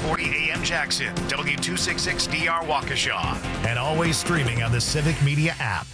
640 AM Jackson, W266DR Waukesha, and always streaming on the Civic Media app.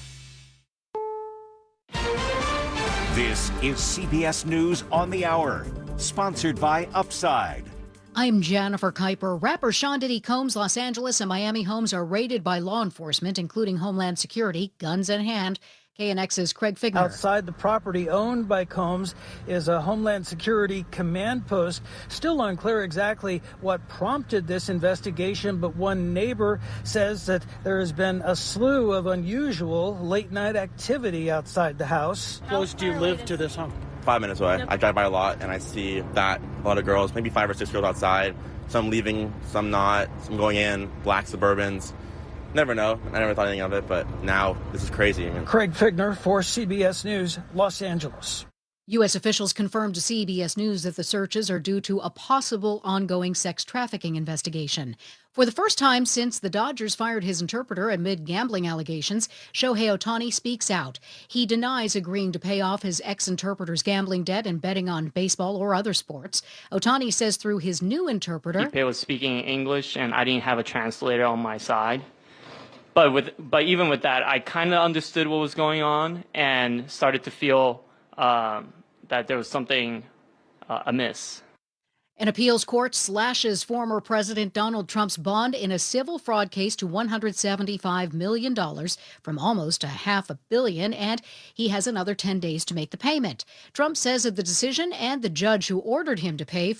This is CBS News on the Hour, sponsored by Upside. I'm Jennifer Kuiper. Rapper Sean Diddy Combs' Los Angeles and Miami homes are raided by law enforcement, including Homeland Security, guns in hand. KNX's Craig Figner. Outside the property owned by Combs is a Homeland Security command post. Still unclear exactly what prompted this investigation, but one neighbor says that there has been a slew of unusual late-night activity outside the house. How close do you live to this home? 5 minutes away. I drive by a lot, and I see that a lot of girls, maybe 5 or 6 girls outside, some leaving, some not, some going in, black Suburbans. Never know. I never thought anything of it, but now this is crazy. Craig Figner for CBS News, Los Angeles. U.S. officials confirmed to CBS News that the searches are due to a possible ongoing sex trafficking investigation. For the first time since the Dodgers fired his interpreter amid gambling allegations, Shohei Ohtani speaks out. He denies agreeing to pay off his ex-interpreter's gambling debt and betting on baseball or other sports. Ohtani says through his new interpreter, Ippei was speaking in English and I didn't have a translator on my side. But even with that, I kind of understood what was going on and started to feel that there was something amiss. An appeals court slashes former President Donald Trump's bond in a civil fraud case to $175 million from almost $500 million, and he has another 10 days to make the payment. Trump says of the decision and the judge who ordered him to pay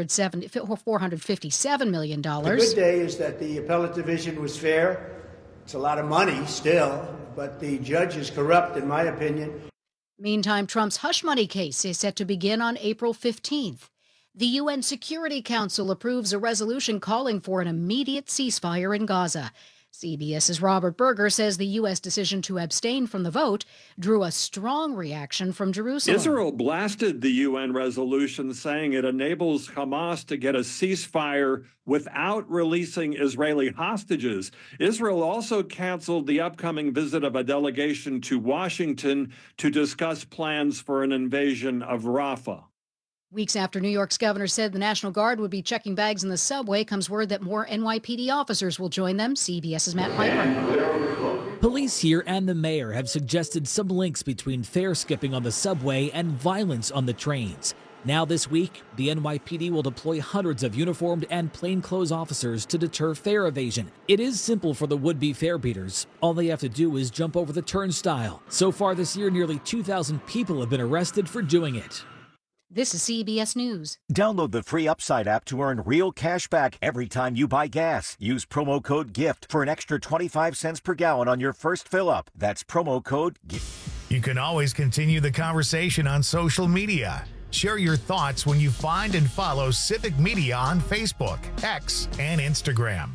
$457 million. The good day is that the appellate division was fair. It's a lot of money still, but the judge is corrupt, in my opinion. Meantime, Trump's hush money case is set to begin on April 15th. The UN Security Council approves a resolution calling for an immediate ceasefire in Gaza. CBS's Robert Berger says the U.S. decision to abstain from the vote drew a strong reaction from Jerusalem. Israel blasted the UN resolution, saying it enables Hamas to get a ceasefire without releasing Israeli hostages. Israel also canceled the upcoming visit of a delegation to Washington to discuss plans for an invasion of Rafah. Weeks after New York's governor said the National Guard would be checking bags in the subway, comes word that more NYPD officers will join them. CBS's Matt Piper. Police here and the mayor have suggested some links between fare skipping on the subway and violence on the trains. Now this week, the NYPD will deploy hundreds of uniformed and plainclothes officers to deter fare evasion. It is simple for the would-be fare beaters. All they have to do is jump over the turnstile. So far this year, nearly 2,000 people have been arrested for doing it. This is CBS News. Download the free Upside app to earn real cash back every time you buy gas. Use promo code GIFT for an extra 25 cents per gallon on your first fill-up. That's promo code GIFT. You can always continue the conversation on social media. Share your thoughts when you find and follow Civic Media on Facebook, X, and Instagram.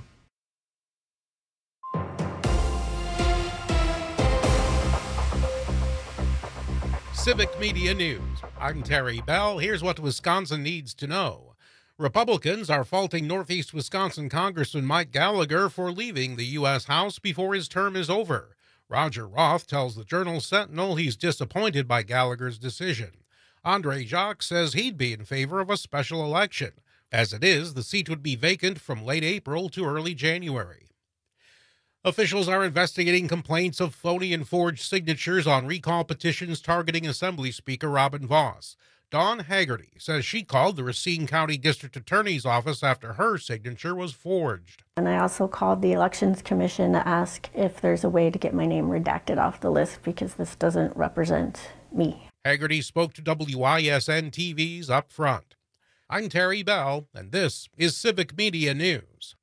Civic Media News. I'm Terry Bell. Here's what Wisconsin needs to know. Republicans are faulting Northeast Wisconsin Congressman Mike Gallagher for leaving the U.S. House before his term is over. Roger Roth tells the Journal-Sentinel he's disappointed by Gallagher's decision. Andre Jacques says he'd be in favor of a special election. As it is, the seat would be vacant from late April to early January. Officials are investigating complaints of phony and forged signatures on recall petitions targeting Assembly Speaker Robin Vos. Dawn Haggerty says she called the Racine County District Attorney's Office after her signature was forged. And I also called the Elections Commission to ask if there's a way to get my name redacted off the list because this doesn't represent me. Haggerty spoke to WISN TV's Up Front. I'm Terry Bell, and this is Civic Media News.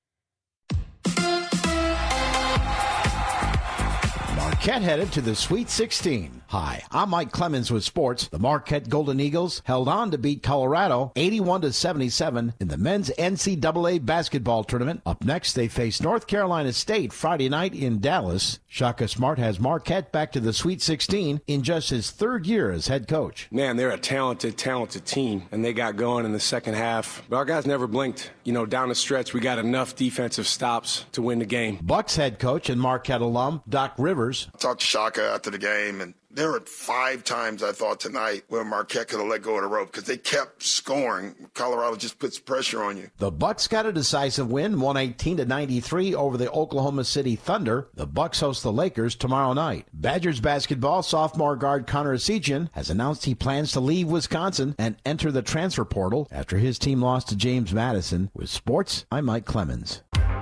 Marquette headed to the Sweet 16. Hi, I'm Mike Clemens with sports. The Marquette Golden Eagles held on to beat Colorado 81-77 in the men's NCAA basketball tournament. Up next, they face North Carolina State Friday night in Dallas. Shaka Smart has Marquette back to the Sweet 16 in just his third year as head coach. Man, they're a talented team, and they got going in the second half. But our guys never blinked. Down the stretch, we got enough defensive stops to win the game. Bucks head coach and Marquette alum Doc Rivers. I talked to Shaka after the game, and There were 5 times I thought tonight where Marquette could have let go of the rope because they kept scoring. Colorado just puts pressure on you. The Bucks got a decisive win, 118-93 over the Oklahoma City Thunder. The Bucks host the Lakers tomorrow night. Badgers basketball sophomore guard Connor Essegian has announced he plans to leave Wisconsin and enter the transfer portal after his team lost to James Madison. With sports, I'm Mike Clemens.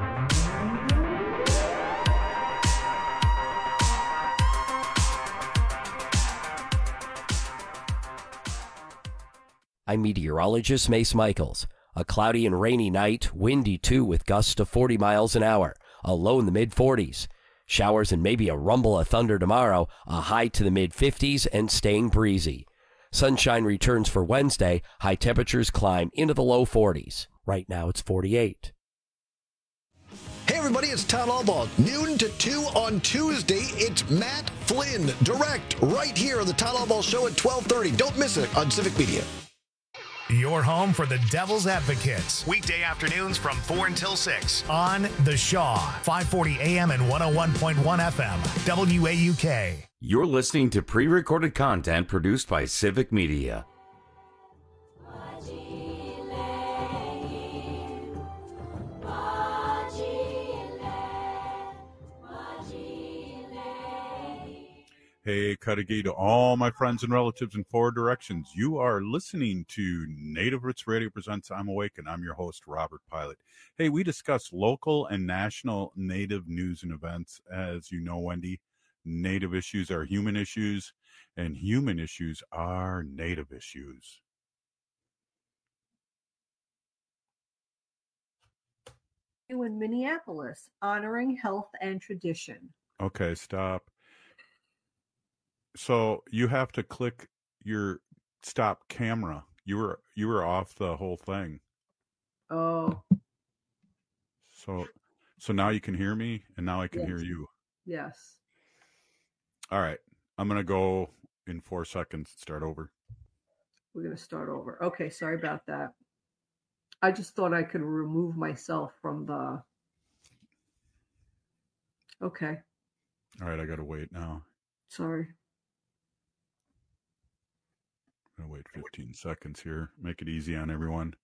I'm meteorologist Mace Michaels. A cloudy and rainy night, windy too with gusts to 40 miles an hour, a low in the mid-40s. Showers and maybe a rumble of thunder tomorrow, a high to the mid-50s and staying breezy. Sunshine returns for Wednesday, high temperatures climb into the low 40s. Right now it's 48. Hey everybody, it's Todd Albaugh. Noon to 2 on Tuesday, it's Matt Flynn, direct, right here on the Todd Albaugh Show at 12:30. Don't miss it on Civic Media. Your home for the Devil's Advocates. Weekday afternoons from 4 until 6 on The Shaw, 540 AM and 101.1 FM, WAUK. You're listening to pre-recorded content produced by Civic Media. Hey, Cudahy to all my friends and relatives in 4 directions. You are listening to Native Roots Radio Presents I'm Awake, and I'm your host, Robert Pilot. Hey, we discuss local and national Native news and events. As you know, Wendy, Native issues are human issues, and human issues are Native issues. In Minneapolis, honoring health and tradition. Okay, stop. So you have to click your stop camera. You were off the whole thing. Oh. So now you can hear me, and now I can Yes. hear you. Yes. All right. I'm going to go in 4 seconds and start over. We're going to start over. Okay, sorry about that. I just thought I could remove myself from the... Okay. All right. I got to wait now. Sorry. I'm going to wait 15 seconds here. Make it easy on everyone.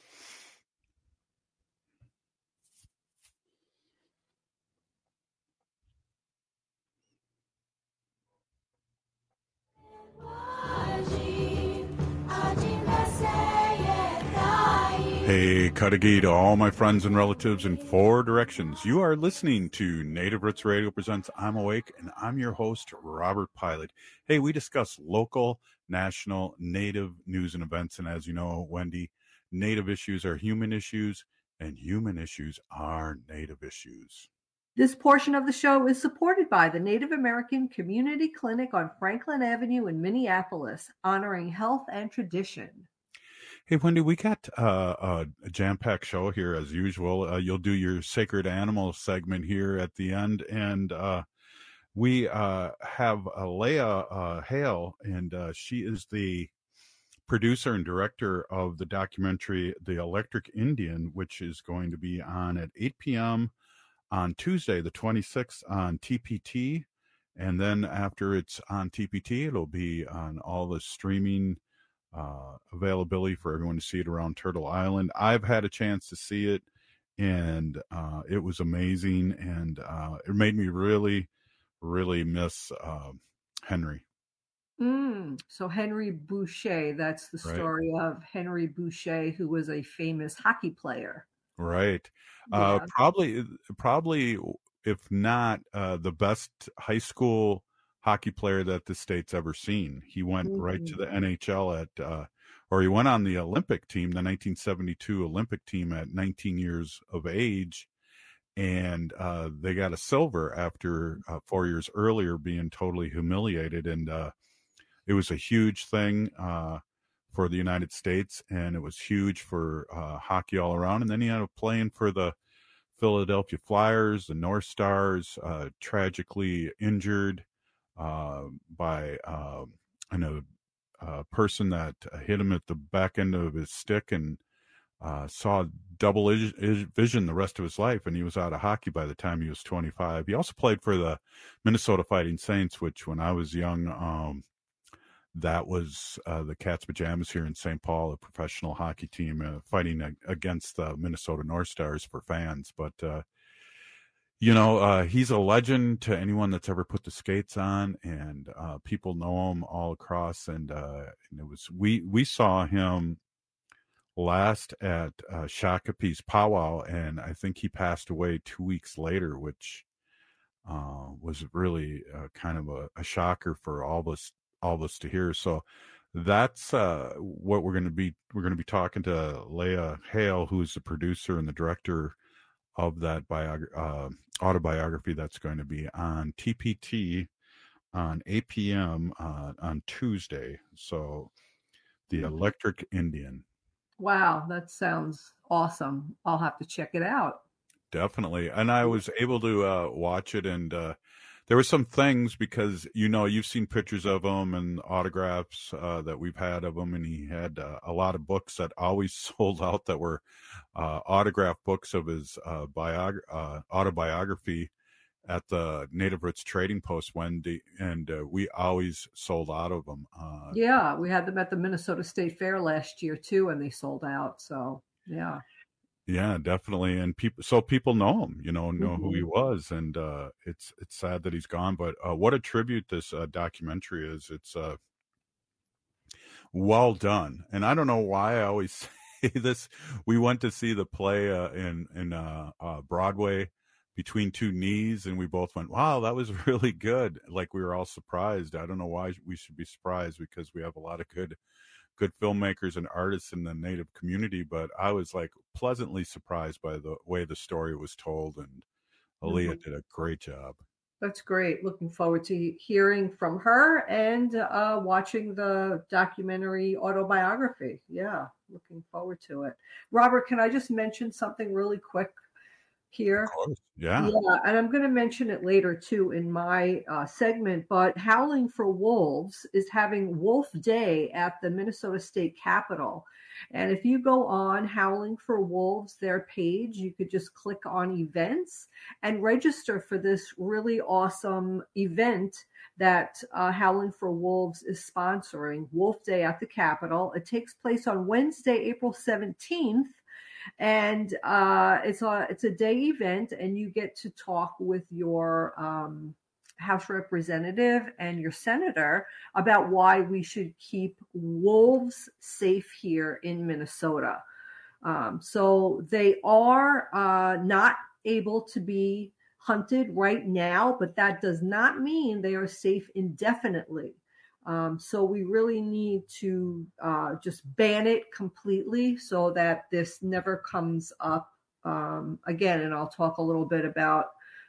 Hey, Cudahy to all my friends and relatives in 4 directions. You are listening to Native Roots Radio Presents I'm Awake, and I'm your host, Robert Pilot. Hey, we discuss local, national, Native news and events, and as you know, Wendy, Native issues are human issues, and human issues are Native issues. This portion of the show is supported by the Native American Community Clinic on Franklin Avenue in Minneapolis, honoring health and tradition. Hey, Wendy, we got a jam-packed show here as usual. You'll do your sacred animal segment here at the end, and we have Leah Hale, and she is the producer and director of the documentary The Electric Indian, which is going to be on at 8 p.m. on Tuesday, the 26th on TPT, and then after it's on TPT, it'll be on all the streaming availability for everyone to see it around Turtle Island. I've had a chance to see it, and it was amazing, and it made me really, really miss Henry. So Henry Boucher, that's the story of Henry Boucher, who was a famous hockey player. Right. Yeah. Probably, if not the best high school hockey player that the state's ever seen. He went right to the NHL or he went on the Olympic team, the 1972 Olympic team at 19 years of age. And they got a silver after 4 years earlier being totally humiliated. And it was a huge thing for the United States, and it was huge for hockey all around. And then he ended up playing for the Philadelphia Flyers, the North Stars, tragically injured by a person that hit him at the back end of his stick and saw double vision the rest of his life, and he was out of hockey by the time he was 25. He also played for the Minnesota Fighting Saints, which when I was young, that was the Cats Pajamas here in St. Paul, a professional hockey team fighting against the Minnesota North Stars for fans. But, he's a legend to anyone that's ever put the skates on, and people know him all across. And we saw him last at Shakopee's powwow, and I think he passed away 2 weeks later, which was really kind of a shocker for all of us to hear. So that's what we're going to be talking to Leah Hale, who's the producer and the director of that autobiography that's going to be on TPT on 8 p.m. On Tuesday. So The Electric Indian. Wow, that sounds awesome. I'll have to check it out. Definitely. And I was able to watch it, and there were some things, because, you've seen pictures of him and autographs that we've had of him, and he had a lot of books that always sold out that were autographed books of his autobiography at the Native Roots Trading Post, Wendy, and we always sold out of them. Yeah, we had them at the Minnesota State Fair last year too, and they sold out. So yeah. Yeah, definitely. And people know him, know who he was, and it's sad that he's gone. But what a tribute this documentary is. It's well done, and I don't know why I always say this. We went to see the play in Broadway, Between Two Knees, and we both went, wow, that was really good. Like, we were all surprised. I don't know why we should be surprised, because we have a lot of good filmmakers and artists in the Native community, but I was like pleasantly surprised by the way the story was told, and Aaliyah did a great job. That's great. Looking forward to hearing from her and watching the documentary autobiography. Yeah, looking forward to it. Robert, can I just mention something really quick here? Of course. Yeah, and I'm going to mention it later too in my segment, but Howling for Wolves is having Wolf Day at the Minnesota State Capitol. And if you go on Howling for Wolves, their page, you could just click on events and register for this really awesome event that Howling for Wolves is sponsoring, Wolf Day at the Capitol. It takes place on Wednesday, April 17th. And it's a day event, and you get to talk with your House representative and your senator about why we should keep wolves safe here in Minnesota. So they are not able to be hunted right now, but that does not mean they are safe indefinitely. So we really need to just ban it completely so that this never comes up again. And I'll talk a little bit about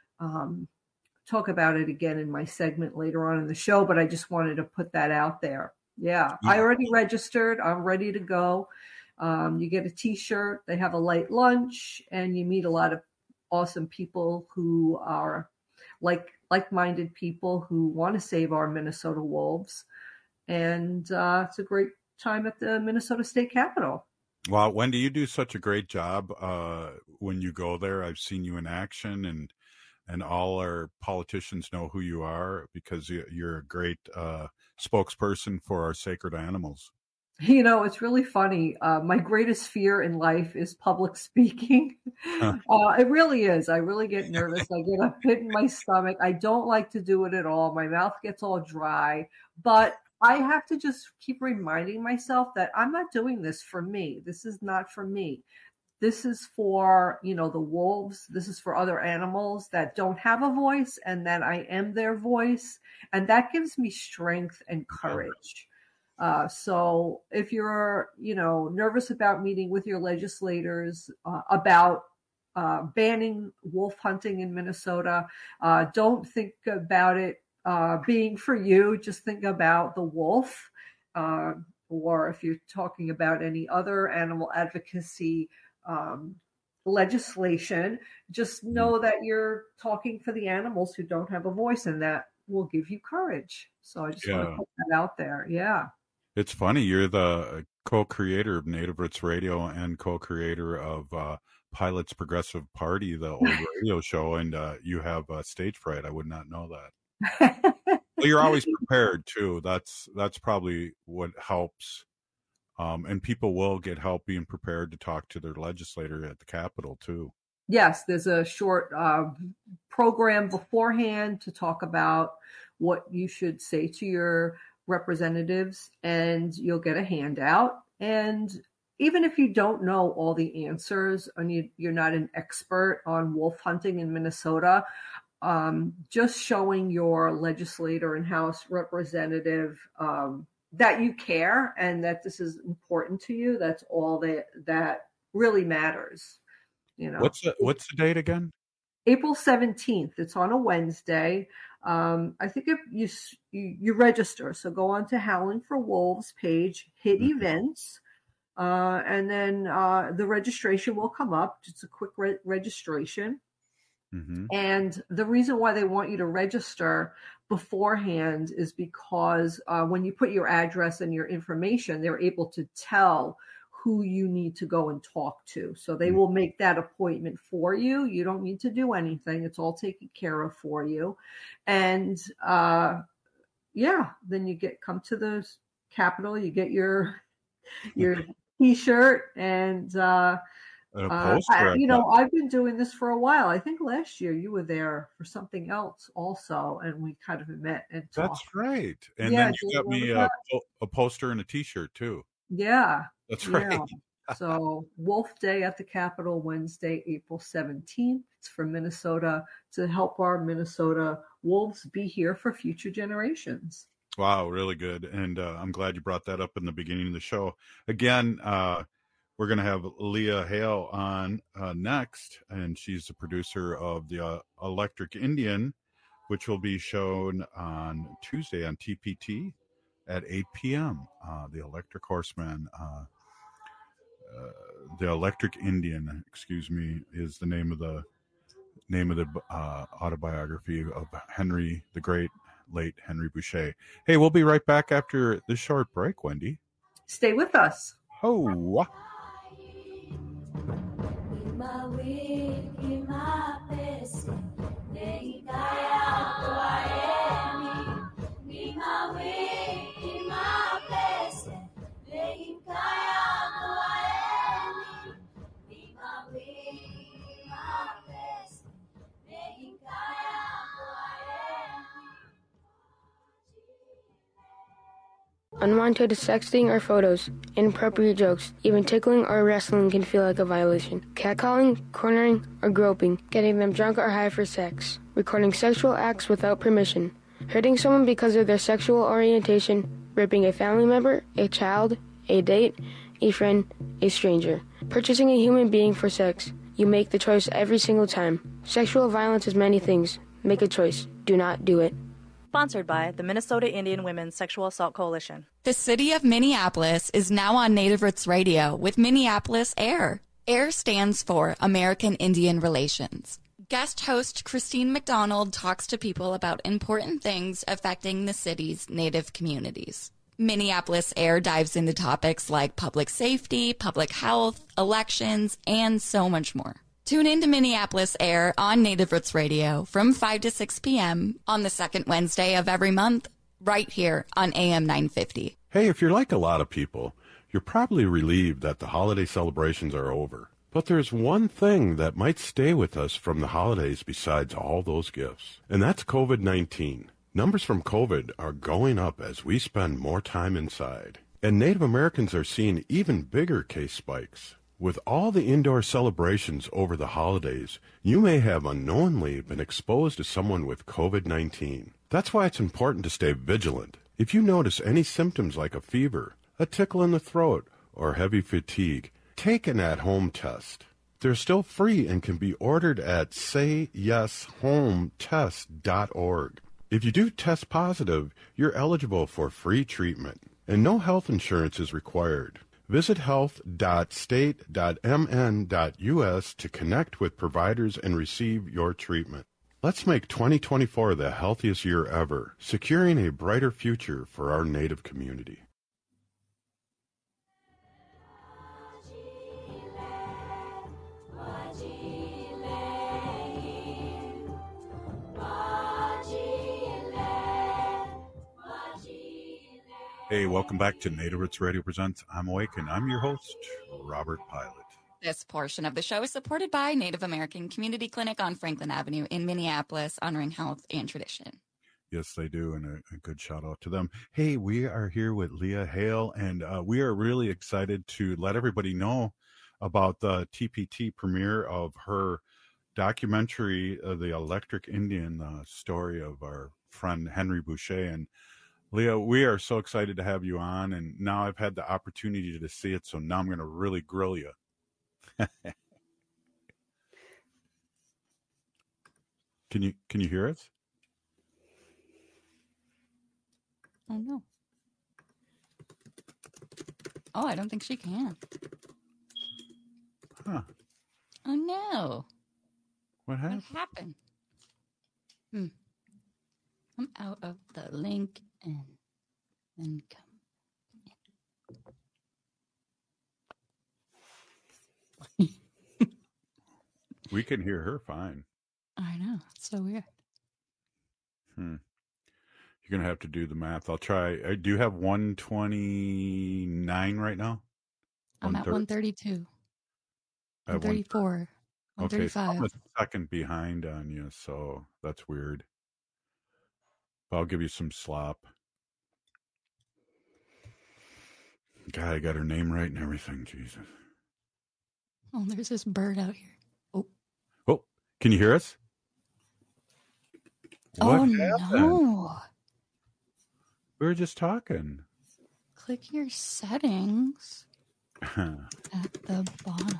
it again in my segment later on in the show, but I just wanted to put that out there. Yeah. I already registered. I'm ready to go. You get a t-shirt, they have a light lunch, and you meet a lot of awesome people who are like-minded people who want to save our Minnesota wolves. And it's a great time at the Minnesota State Capitol. Well, Wendy, you do such a great job when you go there. I've seen you in action, and all our politicians know who you are, because you're a great spokesperson for our sacred animals. It's really funny. My greatest fear in life is public speaking. It really is. I really get nervous. I get a pit in my stomach. I don't like to do it at all. My mouth gets all dry. But I have to just keep reminding myself that I'm not doing this for me. This is not for me. This is for, the wolves. This is for other animals that don't have a voice, and that I am their voice. And that gives me strength and courage. So if you're, nervous about meeting with your legislators about banning wolf hunting in Minnesota, don't think about it being for you. Just think about the wolf. Or if you're talking about any other animal advocacy legislation, just know that you're talking for the animals who don't have a voice, and that will give you courage. So I just want to put that out there. Yeah. It's funny. You're the co-creator of Native Roots Radio and co-creator of Pilot's Progressive Party, the old radio show, and you have stage fright. I would not know that. Well, you're always prepared too. That's probably what helps. And people will get help being prepared to talk to their legislator at the Capitol too. Yes, there's a short program beforehand to talk about what you should say to your representatives, and you'll get a handout. And even if you don't know all the answers and you're not an expert on wolf hunting in Minnesota, just showing your legislator and House representative that you care and that this is important to you, that's all that really matters. You know, what's the date again? April 17th. It's on a Wednesday. I think if you register, so go on to Howling for Wolves page, hit events, and then the registration will come up. It's a quick registration. Mm-hmm. And the reason why they want you to register beforehand is because when you put your address and your information, they're able to tell who you need to go and talk to. So they will make that appointment for you. You don't need to do anything. It's all taken care of for you. And then you come to the Capitol, you get your T-shirt and I've been doing this for a while. I think last year you were there for something else also, and we kind of met and talked. That's right. And then you got me a poster and a T-shirt too. Yeah. That's right. Yeah. So Wolf Day at the Capitol, Wednesday, April 17th. It's for Minnesota, to help our Minnesota wolves be here for future generations. Wow, really good. And I'm glad you brought that up in the beginning of the show. Again, we're going to have Leah Hale on next, and she's the producer of the Electric Indian, which will be shown on Tuesday on TPT at 8 p.m. The Electric Horseman, the Electric Indian, is the name of the autobiography of Henry, the late Henry Boucher. Hey, we'll be right back after this short break, Wendy. Stay with us. Oh. Unwanted sexting or photos, inappropriate jokes, even tickling or wrestling can feel like a violation. Catcalling, cornering, or groping, getting them drunk or high for sex, recording sexual acts without permission, hurting someone because of their sexual orientation, raping a family member, a child, a date, a friend, a stranger, purchasing a human being for sex. You make the choice every single time. Sexual violence is many things. Make a choice. Do not do it. Sponsored by the Minnesota Indian Women's Sexual Assault Coalition. The city of Minneapolis is now on Native Roots Radio with Minneapolis AIR. AIR stands for American Indian Relations. Guest host Christine McDonald talks to people about important things affecting the city's Native communities. Minneapolis AIR dives into topics like public safety, public health, elections, and so much more. Tune in to Minneapolis AIR on Native Roots Radio from 5 to 6 p.m. on the second Wednesday of every month, right here on AM 950. Hey, if you're like a lot of people, you're probably relieved that the holiday celebrations are over. But there's one thing that might stay with us from the holidays besides all those gifts, and that's COVID-19. Numbers from COVID are going up as we spend more time inside, and Native Americans are seeing even bigger case spikes. With all the indoor celebrations over the holidays, you may have unknowingly been exposed to someone with COVID-19. That's why it's important to stay vigilant. If you notice any symptoms like a fever, a tickle in the throat, or heavy fatigue, take an at-home test. They're still free and can be ordered at sayyeshometest.org. If you do test positive, you're eligible for free treatment, and no health insurance is required. Visit health.state.mn.us to connect with providers and receive your treatment. Let's make 2024 the healthiest year ever, securing a brighter future for our Native community. Hey, welcome back to Native Roots Radio Presents I'm Awake, and I'm your host, Robert Pilot. This portion of the show is supported by Native American Community Clinic on Franklin Avenue in Minneapolis, honoring health and tradition. Yes, they do, and a good shout out to them. Hey, we are here with Leah Hale, and we are really excited to let everybody know about the TPT premiere of her documentary, The Electric Indian, story of our friend Henry Boucher. And Leah, we are so excited to have you on, and now I've had the opportunity to see it, so now I'm going to really grill you. Can you hear us? Oh no. Oh, I don't think she can. Huh. Oh no. What happened? What happened? I'm out of the link and then come. We can hear her fine. I know. It's so weird. You're going to have to do the math. I'll try. Do you have 129 right now? I'm at 132. 134. 135. Okay, so I'm a second behind on you, so that's weird. But I'll give you some slop. God, I got her name right and everything. Jesus. Oh, there's this bird out here. Oh, can you hear us? What happened? No. We were just talking. Click your settings at the bottom.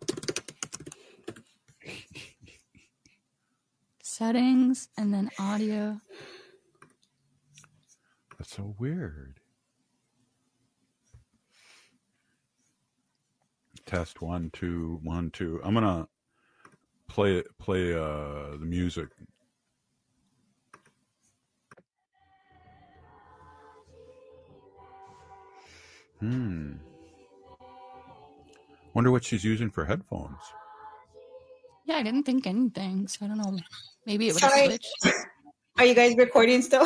Settings and then audio. That's so weird. Test 1 2 1 2. I'm gonna play the music. Wonder what she's using for headphones. Yeah, I didn't think anything, so I don't know. Maybe it would Sorry. switch. Are you guys recording still?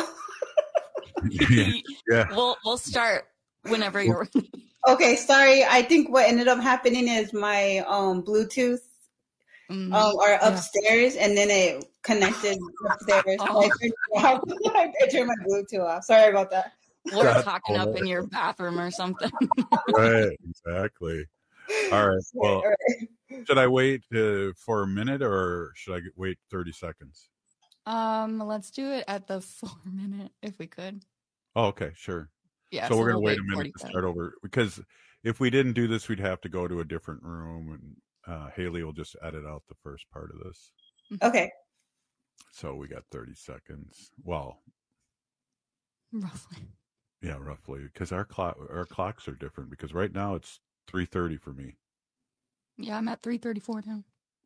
Yeah. We'll start whenever you're ready. Okay, sorry. I think what ended up happening is my Bluetooth are upstairs, and then it connected upstairs. So I turned my Bluetooth off. Sorry about that. We're talking up in your bathroom or something. Right, exactly. All right. Well, should I wait for a minute, or should I wait 30 seconds? Let's do it at the 4 minute if we could. Oh, okay, sure. Yeah. So we're gonna we'll wait a minute to start over, because if we didn't do this, we'd have to go to a different room, and Haley will just edit out the first part of this. Okay. So we got 30 seconds. Well, roughly. Yeah, roughly, because our clocks are different. Because right now it's 3:30 for me. Yeah, I'm at 3:34 now.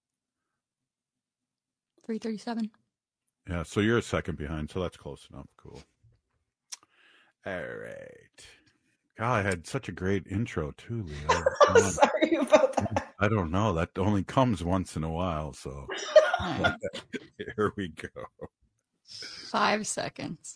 3:37. Yeah, so you're a second behind, so that's close enough. Cool. All right. God, I had such a great intro too, Leah. Sorry about that. I don't know. That only comes once in a while, so here we go. 5 seconds.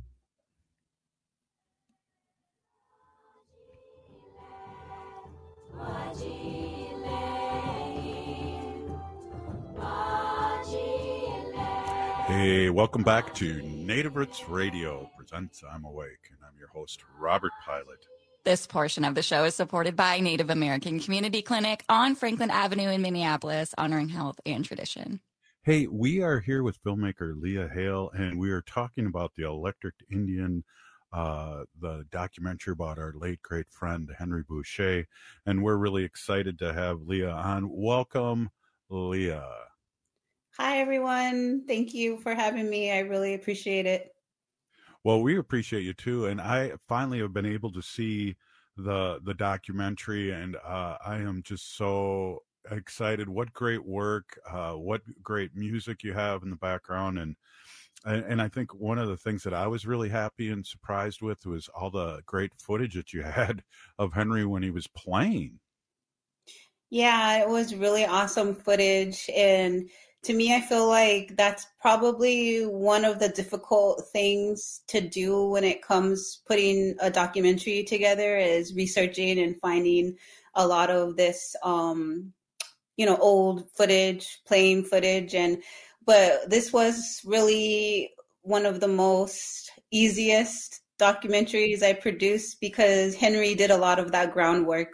Hey, welcome back to Native Roots Radio presents I'm Awake, and I'm your host, Robert Pilot. This portion of the show is supported by Native American Community Clinic on Franklin Avenue in Minneapolis, honoring health and tradition. Hey, we are here with filmmaker Leah Hale, and we are talking about The Electric Indian, the documentary about our late great friend Henry Boucher, and we're really excited to have Leah on. Welcome, Leah. Hi, everyone. Thank you for having me. I really appreciate it. Well, we appreciate you too, and I finally have been able to see the documentary, and I am just so excited. What great work, what great music you have in the background, and I think one of the things that I was really happy and surprised with was all the great footage that you had of Henry when he was playing. Yeah, it was really awesome footage, and to me, I feel like that's probably one of the difficult things to do when it comes putting a documentary together, is researching and finding a lot of this, old footage, plain footage. But this was really one of the most easiest documentaries I produced, because Henry did a lot of that groundwork.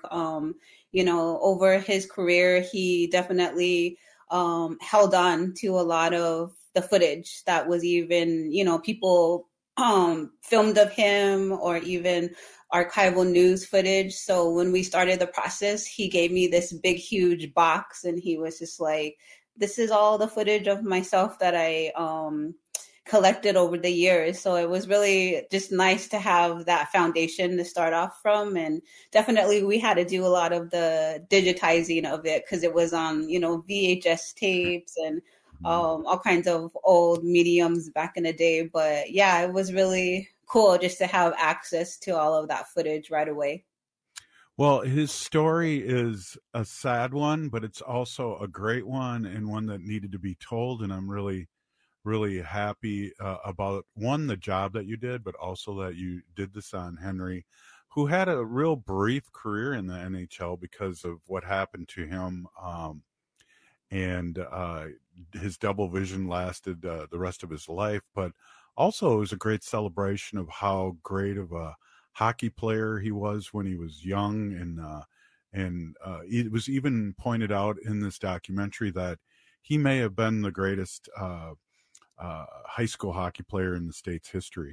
Over his career, he definitely held on to a lot of the footage that was even, people filmed of him, or even archival news footage. So when we started the process, he gave me this big, huge box, and he was just like, this is all the footage of myself that I collected over the years. So it was really just nice to have that foundation to start off from. And definitely we had to do a lot of the digitizing of it, because it was on, VHS tapes and all kinds of old mediums back in the day. But yeah, it was really cool just to have access to all of that footage right away. Well, his story is a sad one, but it's also a great one, and one that needed to be told. And I'm really happy about, one, the job that you did, but also that you did this on Henry, who had a real brief career in the NHL because of what happened to him. And his double vision lasted the rest of his life. But also it was a great celebration of how great of a hockey player he was when he was young. And it was even pointed out in this documentary that he may have been the greatest high school hockey player in the state's history.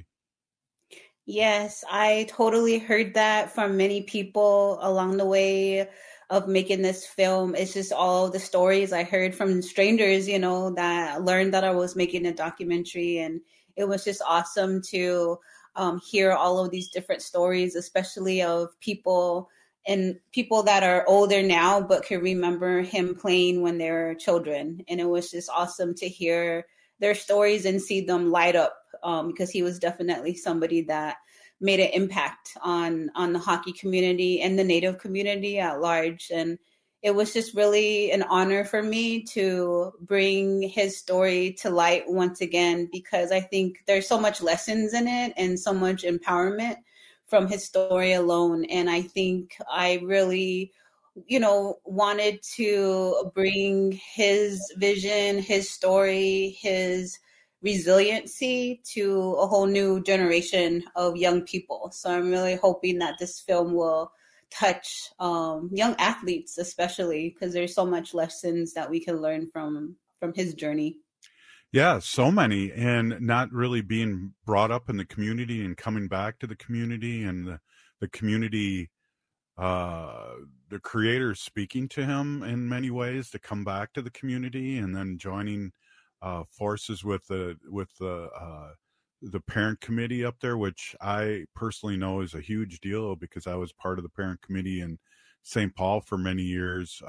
Yes, I totally heard that from many people along the way of making this film. It's just all the stories I heard from strangers, that learned that I was making a documentary. And it was just awesome to hear all of these different stories, especially of people that are older now, but can remember him playing when they were children. And it was just awesome to hear their stories and see them light up, because he was definitely somebody that made an impact on the hockey community and the Native community at large. And it was just really an honor for me to bring his story to light once again, because I think there's so much lessons in it and so much empowerment from his story alone. And I think I really wanted to bring his vision, his story, his resiliency to a whole new generation of young people. So I'm really hoping that this film will touch young athletes, especially, because there's so much lessons that we can learn from his journey. Yeah, so many, and not really being brought up in the community and coming back to the community, and the community, the creator speaking to him in many ways to come back to the community, and then joining forces with the parent committee up there, which I personally know is a huge deal, because I was part of the parent committee in St. Paul for many years,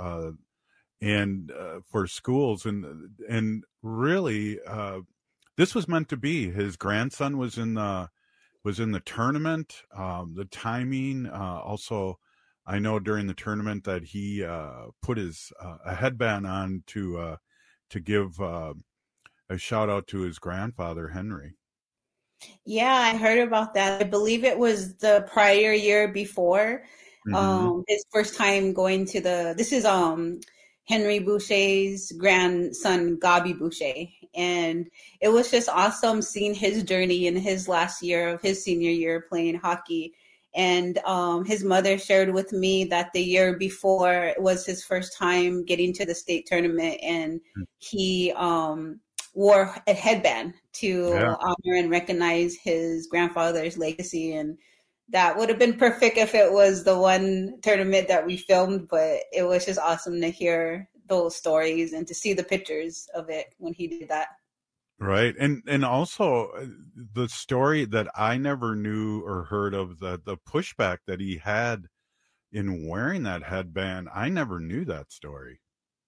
and for schools, and really this was meant to be. His grandson was in the tournament. The timing, also, I know during the tournament that he put his a headband on to give a shout out to his grandfather, Henry. Yeah, I heard about that. I believe it was the prior year before, his first time going to this is Henry Boucher's grandson, Gabi Boucher. And it was just awesome seeing his journey in his last year of his senior year playing hockey. And his mother shared with me that the year before was his first time getting to the state tournament, and he wore a headband to honor and recognize his grandfather's legacy. And that would have been perfect if it was the one tournament that we filmed, but it was just awesome to hear those stories and to see the pictures of it when he did that. Right. And also the story that I never knew or heard of, the pushback that he had in wearing that headband. I never knew that story.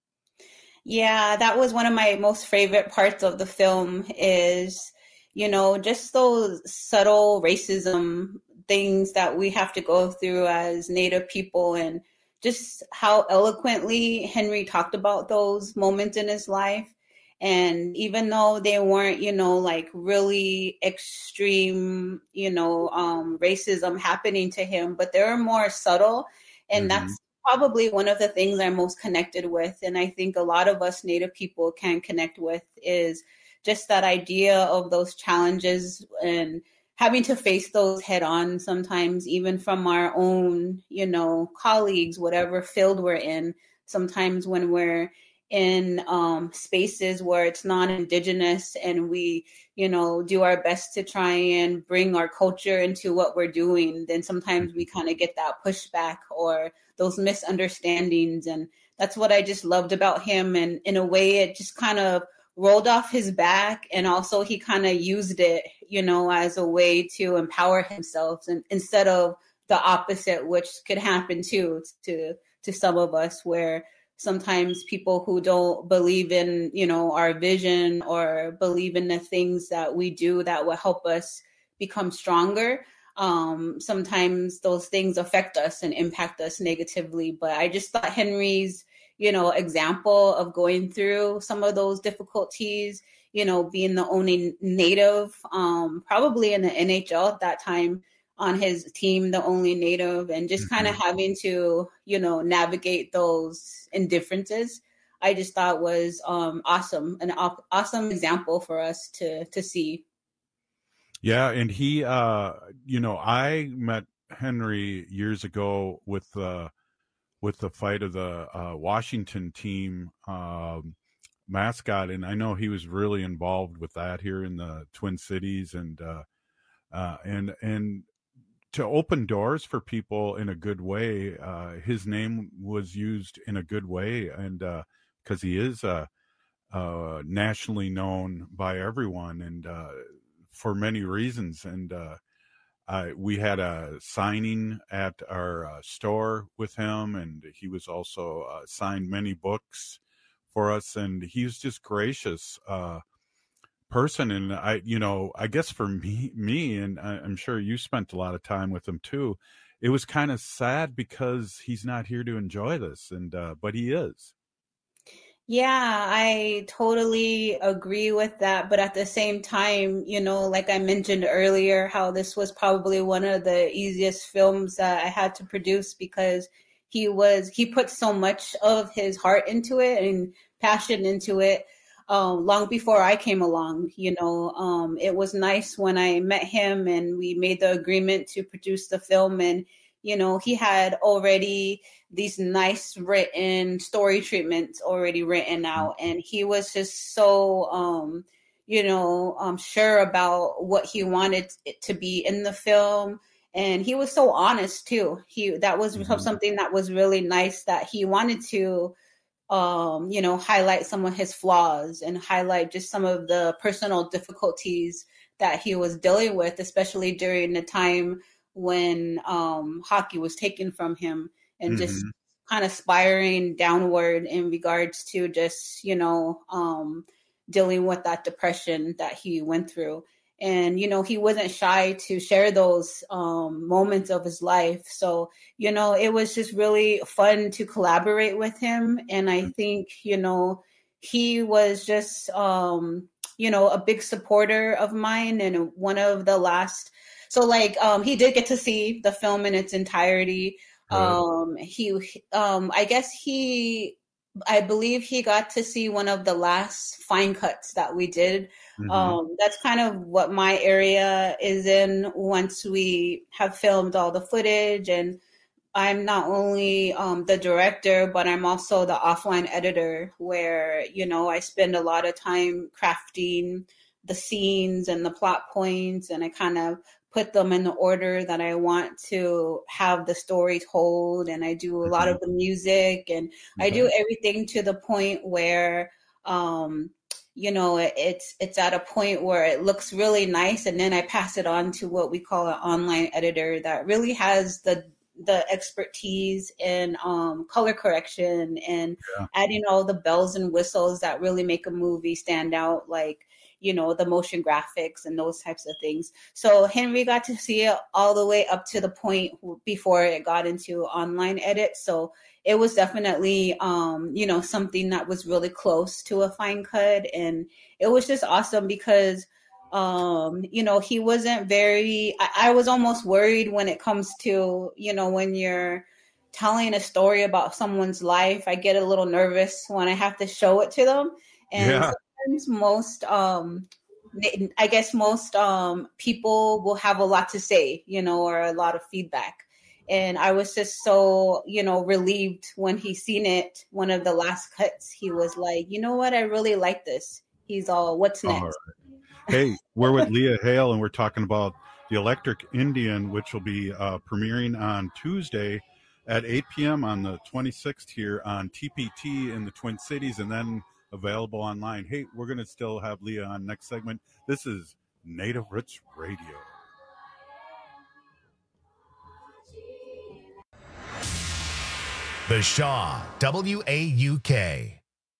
Yeah, that was one of my most favorite parts of the film is, just those subtle racism things that we have to go through as Native people, and just how eloquently Henry talked about those moments in his life. And even though they weren't, like really extreme, racism happening to him, but they were more subtle. And that's probably one of the things I'm most connected with. And I think a lot of us Native people can connect with is just that idea of those challenges and having to face those head on sometimes, even from our own, colleagues, whatever field we're in. Sometimes when we're in spaces where it's non-Indigenous and we, do our best to try and bring our culture into what we're doing, then sometimes we kind of get that pushback or those misunderstandings. And that's what I just loved about him. And in a way, it just kind of rolled off his back. And also he kind of used it, as a way to empower himself, and instead of the opposite, which could happen too, to some of us, where sometimes people who don't believe in, our vision or believe in the things that we do that will help us become stronger, sometimes those things affect us and impact us negatively. But I just thought Henry's, example of going through some of those difficulties, being the only Native, probably in the NHL at that time, on his team, the only Native, and just kind of having to, navigate those indifferences, I just thought was awesome, an awesome example for us to see. Yeah, and he, I met Henry years ago with the fight of the Washington team mascot, and I know he was really involved with that here in the Twin Cities, and to open doors for people in a good way. His name was used in a good way, and because he is nationally known by everyone, and for many reasons. And we had a signing at our store with him, and he was also signed many books for us, and he's just gracious person. And I guess for me, and I'm sure you spent a lot of time with him too, it was kind of sad because he's not here to enjoy this, and but he is. Yeah, I totally agree with that. But at the same time, like I mentioned earlier, how this was probably one of the easiest films that I had to produce because he put so much of his heart into it and passion into it. Long before I came along, it was nice when I met him and we made the agreement to produce the film, and, he had already these nice written story treatments already written out. And he was just so, sure about what he wanted it to be in the film. And he was so honest too. That was something that was really nice, that he wanted to highlight some of his flaws and highlight just some of the personal difficulties that he was dealing with, especially during the time when hockey was taken from him, and just kind of spiraling downward in regards to just, dealing with that depression that he went through. And, he wasn't shy to share those moments of his life. So, it was just really fun to collaborate with him. And I think, he was just, a big supporter of mine, and one of the last. So he did get to see the film in its entirety. I believe he got to see one of the last fine cuts that we did. That's kind of what my area is in once we have filmed all the footage. And I'm not only the director, but I'm also the offline editor, where, I spend a lot of time crafting the scenes and the plot points, and I kind of put them in the order that I want to have the story told. And I do a lot of the music, and I do everything to the point where, it's at a point where it looks really nice. And then I pass it on to what we call an online editor that really has the the expertise in color correction and adding all the bells and whistles that really make a movie stand out, like, you know, the motion graphics and those types of things. So Henry got to see it all the way up to the point before it got into online edit. So it was definitely, you know, something that was really close to a fine cut. And it was just awesome because, you know, he wasn't very, I was almost worried when it comes to, you know, when you're telling a story about someone's life, I get a little nervous when I have to show it to them. And sometimes most, I guess most people will have a lot to say, you know, or a lot of feedback. And I was just so, you know, relieved when he seen it. One of the last cuts, he was like, you know what? I really like this. He's all, what's next? Right. Hey, we're with Leah Hale, and we're talking about The Electric Indian, which will be premiering on Tuesday at 8 p.m. on the 26th here on TPT in the Twin Cities, and then available online. Hey, we're going to still have Leah on next segment. This is Native Roots Radio. The Shaw, WAUK.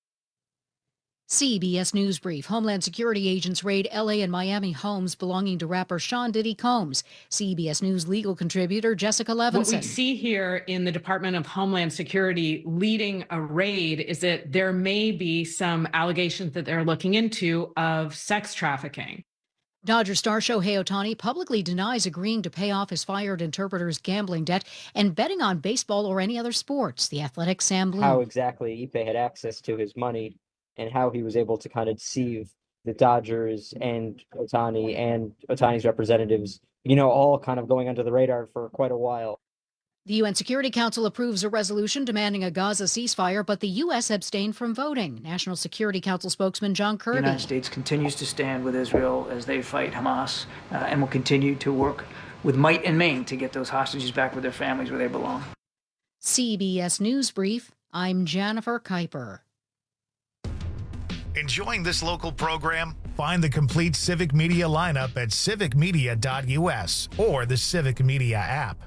CBS News Brief. Homeland Security agents raid L.A. and Miami homes belonging to rapper Sean Diddy Combs. CBS News legal contributor Jessica Levinson. What we see here in the Department of Homeland Security leading a raid is that there may be some allegations that they're looking into of sex trafficking. Dodger star Shohei Ohtani publicly denies agreeing to pay off his fired interpreter's gambling debt and betting on baseball or any other sports. The Athletic's Sam Bloom. How exactly Ippei had access to his money and how he was able to kind of deceive the Dodgers and Ohtani and Ohtani's representatives, you know, all kind of going under the radar for quite a while. The UN Security Council approves a resolution demanding a Gaza ceasefire, but the U.S. abstained from voting. National Security Council spokesman John Kirby. The United States continues to stand with Israel as they fight Hamas and will continue to work with might and main to get those hostages back with their families where they belong. CBS News Brief, I'm Jennifer Kuiper. Enjoying this local program? Find the complete Civic Media lineup at civicmedia.us or the Civic Media app.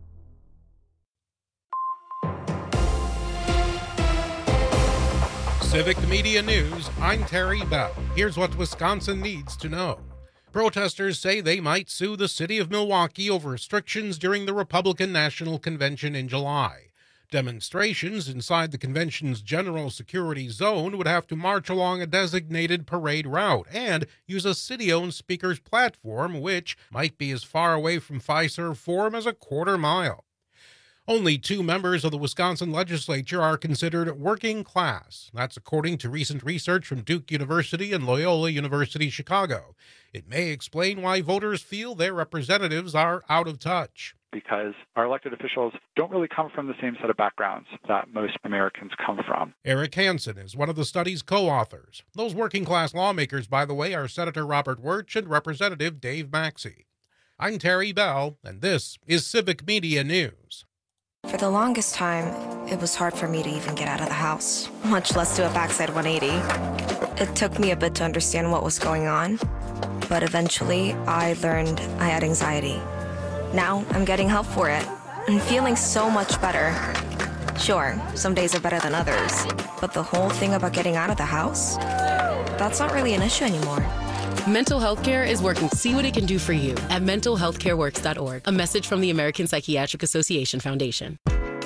Civic Media News, I'm Terry Bell. Here's what Wisconsin needs to know. Protesters say they might sue the city of Milwaukee over restrictions during the Republican National Convention in July. Demonstrations inside the convention's general security zone would have to march along a designated parade route and use a city-owned speaker's platform, which might be as far away from Fiserv Forum as a quarter mile. Only 2 members of the Wisconsin legislature are considered working class. That's according to recent research from Duke University and Loyola University Chicago. It may explain why voters feel their representatives are out of touch. Because our elected officials don't really come from the same set of backgrounds that most Americans come from. Eric Hansen is one of the study's co-authors. Those working class lawmakers, by the way, are Senator Robert Wirtz and Representative Dave Maxey. I'm Terry Bell, and this is Civic Media News. For the longest time, it was hard for me to even get out of the house, much less do a backside 180. It took me a bit to understand what was going on, but eventually I learned I had anxiety. Now I'm getting help for it and feeling so much better. Sure, some days are better than others, but the whole thing about getting out of the house, that's not really an issue anymore. Mental health care is working. See what it can do for you at mentalhealthcareworks.org. A message from the American Psychiatric Association Foundation.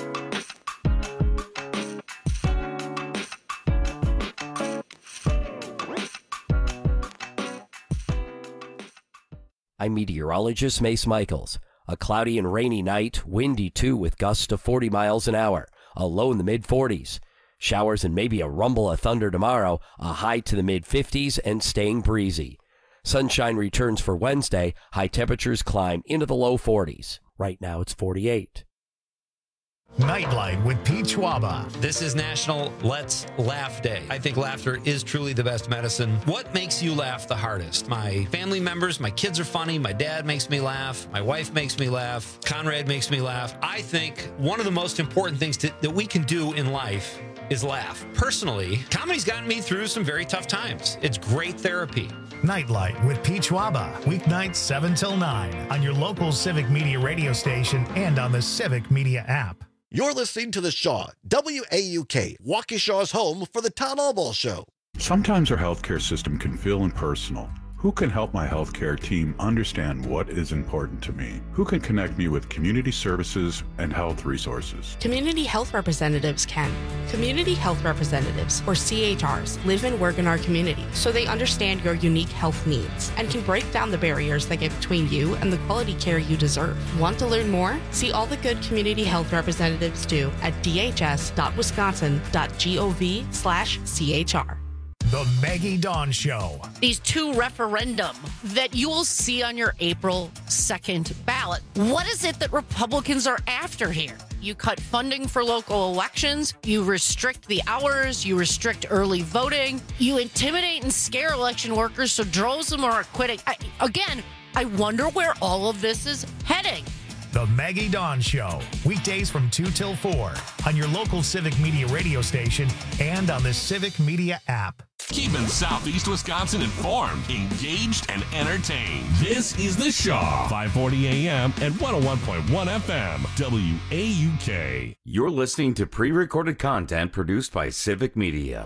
I'm meteorologist Mace Michaels. A cloudy and rainy night, windy too with gusts to 40 miles an hour, a low in the mid-40s. Showers and maybe a rumble of thunder tomorrow, a high to the mid-50s and staying breezy. Sunshine returns for Wednesday, high temperatures climb into the low 40s. Right now it's 48. Nightlight with Pete Schwaba. This is National Let's Laugh Day. I think laughter is truly the best medicine. What makes you laugh the hardest? My family members, my kids are funny, my dad makes me laugh, my wife makes me laugh, Conrad makes me laugh. I think one of the most important things that we can do in life is laugh. Personally, comedy's gotten me through some very tough times. It's great therapy. Nightlight with Peach Waba, weeknights 7 till 9 on your local Civic Media radio station and on the Civic Media app. You're listening to The Shaw, WAUK, Waukesha's home for the Todd Albaugh Show. Sometimes our healthcare system can feel impersonal. Who can help my healthcare team understand what is important to me? Who can connect me with community services and health resources? Community health representatives can. Community health representatives, or CHRs, live and work in our community, so they understand your unique health needs and can break down the barriers that get between you and the quality care you deserve. Want to learn more? See all the good community health representatives do at dhs.wisconsin.gov/CHR. The Maggie Dawn Show. These two referendum that you will see on your April 2nd ballot. What is it that Republicans are after here? You cut funding for local elections. You restrict the hours. You restrict early voting. You intimidate and scare election workers so droves of them are quitting. I wonder where all of this is heading. The Maggie Dawn Show. Weekdays from 2 till 4 on your local Civic Media radio station and on the Civic Media app. Keeping Southeast Wisconsin informed, engaged, and entertained. This is The Shaw, 540 AM and 101.1 FM, WAUK. You're listening to pre-recorded content produced by Civic Media.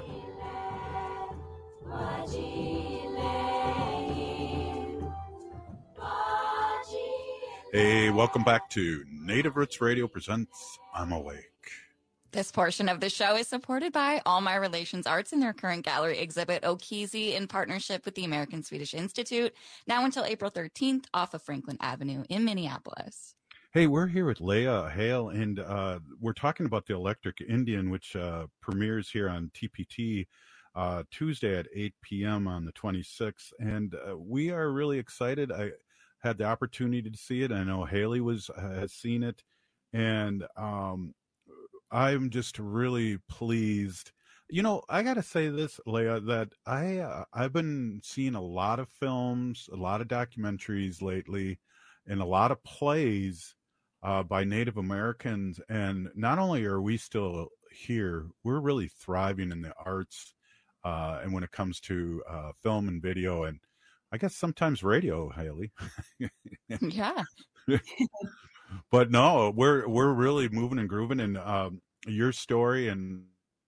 Hey, welcome back to Native Roots Radio presents I'm Awake. This portion of the show is supported by All My Relations Arts and their current gallery exhibit Okizi in partnership with the American Swedish Institute, now until April 13th off of Franklin Avenue in Minneapolis. Hey, we're here with Leah Hale, and we're talking about the Electric Indian, which premieres here on TPT Tuesday at 8 p.m. on the 26th, and we are really excited. I had the opportunity to see it. I know Haley has seen it, and I'm just really pleased. You know, I got to say this, Leah, that I've been seeing a lot of films, a lot of documentaries lately, and a lot of plays by Native Americans. And not only are we still here, we're really thriving in the arts, and when it comes to film and video, and I guess sometimes radio, Haley. Yeah. But no, we're really moving and grooving, and your story and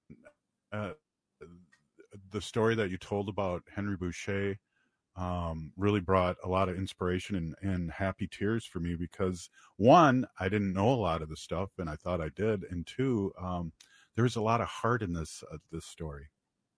the story that you told about Henry Boucher really brought a lot of inspiration and happy tears for me, because one, I didn't know a lot of the stuff, and I thought I did, and two, there's a lot of heart in this story.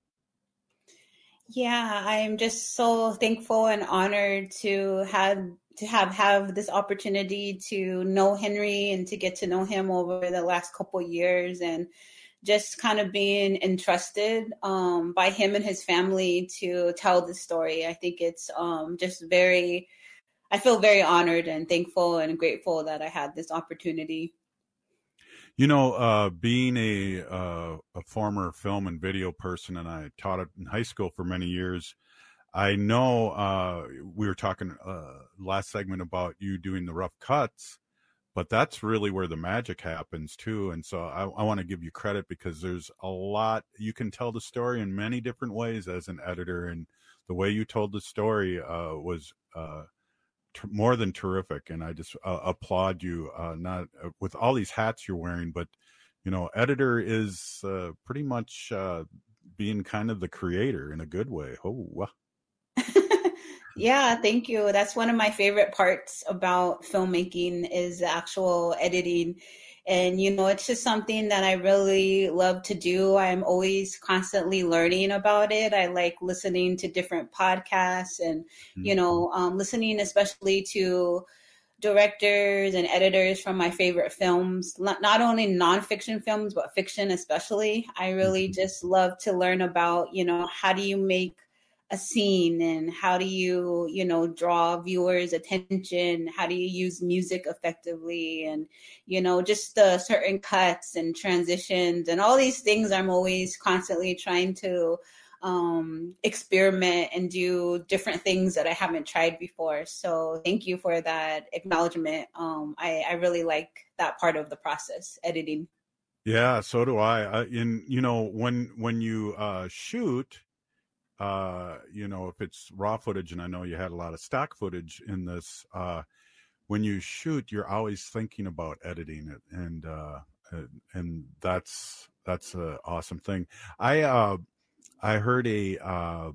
Yeah, I'm just so thankful and honored to have this opportunity to know Henry and to get to know him over the last couple of years, and just kind of being entrusted by him and his family to tell the story. I think it's I feel very honored and thankful and grateful that I had this opportunity. You know, being a former film and video person, and I taught it in high school for many years, I know we were talking last segment about you doing the rough cuts, but that's really where the magic happens too. And so I want to give you credit, because there's a lot, you can tell the story in many different ways as an editor, and the way you told the story was more than terrific, and I just applaud you. Not with all these hats you're wearing, but you know, editor is pretty much being kind of the creator in a good way. Oh, yeah, thank you. That's one of my favorite parts about filmmaking is the actual editing. And, you know, it's just something that I really love to do. I'm always constantly learning about it. I like listening to different podcasts and, you know, listening especially to directors and editors from my favorite films, not only nonfiction films, but fiction especially. I really just love to learn about, you know, how do you make a scene, and how do you, you know, draw viewers' attention? How do you use music effectively? And, you know, just the certain cuts and transitions and all these things. I'm always constantly trying to experiment and do different things that I haven't tried before. So thank you for that acknowledgement. I really like that part of the process, editing. Yeah, so do I. You know, when you shoot, if it's raw footage, and I know you had a lot of stock footage in this, when you shoot, you're always thinking about editing it, and that's an awesome thing. I heard a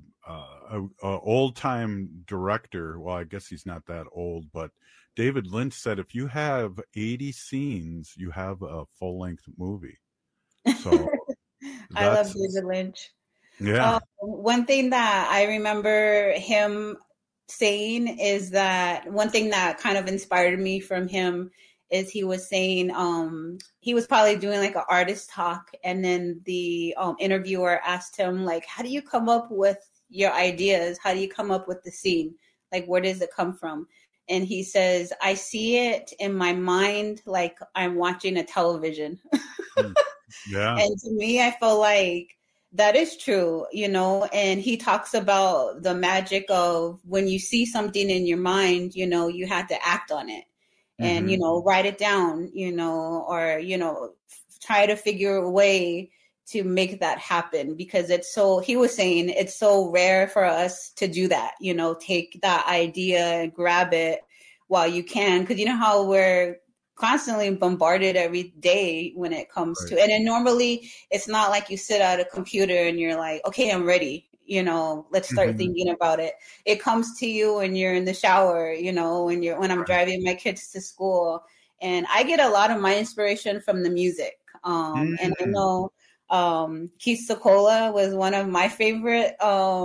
old time director. Well, I guess he's not that old, but David Lynch said if you have 80 scenes, you have a full length movie. So I love David Lynch. Yeah. One thing that I remember him saying is that one thing that kind of inspired me from him is he was saying he was probably doing like an artist talk, and then the interviewer asked him, like, how do you come up with your ideas? How do you come up with the scene? Like, where does it come from? And he says, I see it in my mind like I'm watching a television. Yeah. And to me, I feel like that is true, and he talks about the magic of when you see something in your mind, you have to act on it and, write it down, or, try to figure a way to make that happen, because he was saying it's so rare for us to do that, take that idea and grab it while you can, because you know how we're constantly bombarded every day when it comes to, and then normally it's not like you sit at a computer and you're like, okay, I'm ready, let's start thinking about it. It comes to you when you're in the shower, when I'm driving my kids to school, and I get a lot of my inspiration from the music. And I know Keith Secola was one of my favorite,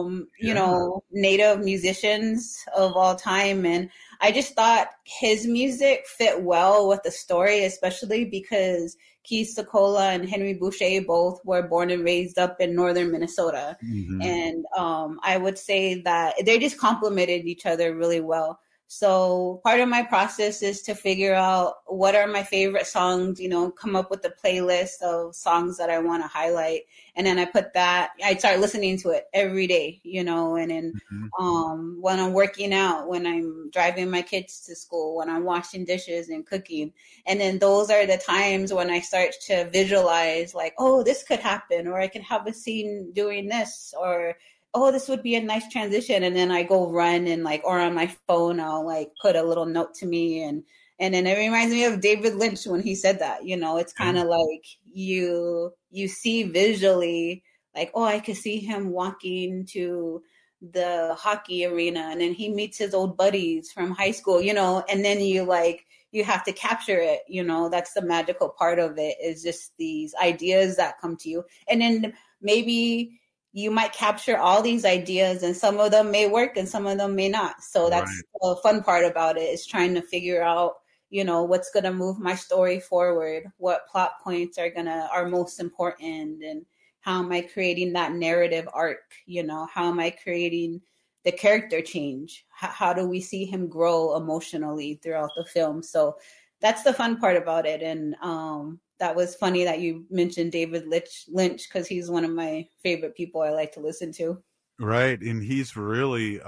Native musicians of all time. And I just thought his music fit well with the story, especially because Keith Secola and Henry Boucher both were born and raised up in northern Minnesota. And I would say that they just complemented each other really well. So part of my process is to figure out what are my favorite songs, come up with a playlist of songs that I want to highlight. And then I start listening to it every day, and then when I'm working out, when I'm driving my kids to school, when I'm washing dishes and cooking. And then those are the times when I start to visualize like, oh, this could happen, or I could have a scene doing this, or oh, this would be a nice transition. And then I go run and or on my phone, I'll put a little note to me. And then it reminds me of David Lynch when he said that, it's kind of like you see visually like, oh, I could see him walking to the hockey arena, and then he meets his old buddies from high school, and then you have to capture it. That's the magical part of it, is just these ideas that come to you. And then maybe you might capture all these ideas, and some of them may work and some of them may not. So that's the fun part about it, is trying to figure out, what's going to move my story forward, what plot points are most important, and how am I creating that narrative arc? How am I creating the character change? How do we see him grow emotionally throughout the film? So that's the fun part about it. And, that was funny that you mentioned David Lynch, because he's one of my favorite people I like to listen to. Right. And he's really,